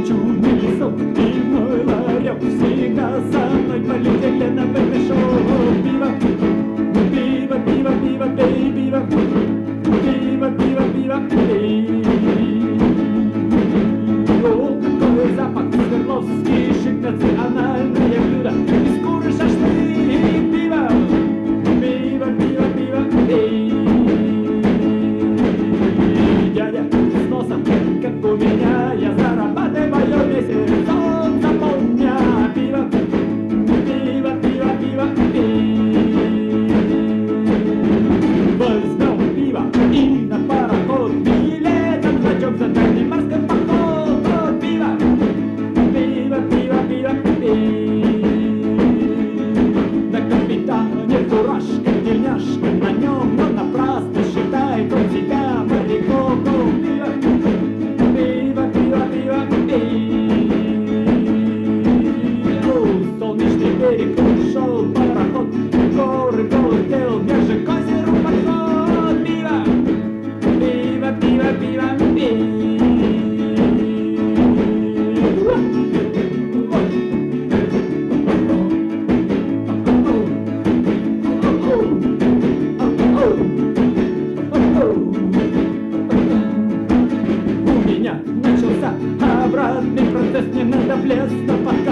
чудный лесок, пивной ларек всегда со мной полетели на пепешок. Пиво, пиво, пиво, пиво, пей пиво, пиво, пиво, пиво, пей. О, какой запах, Свердловский шик, национальное блюдо, из куры шашлык. Пиво, пиво, пиво, пиво, пей. Дядя с носом, как у меня, я зарабатываю месяц солнца полдня. Пиво, пиво, пиво, пиво, пей. Возьмем пиво и на пароход билетом зачем за дальний морской поход. Пиво, пиво, пиво, пиво, пей. На капитане фуражка, тельняшка на нем, но напрасно считает он себя моряком. Пиво, пиво, пиво, пиво, пей. О, солнечный берег ушел пароход, горы полетел, где же к озеру подход. Пиво, пиво, пиво, пиво, пей. У меня начался обратный процесс, не надо в лес, но пока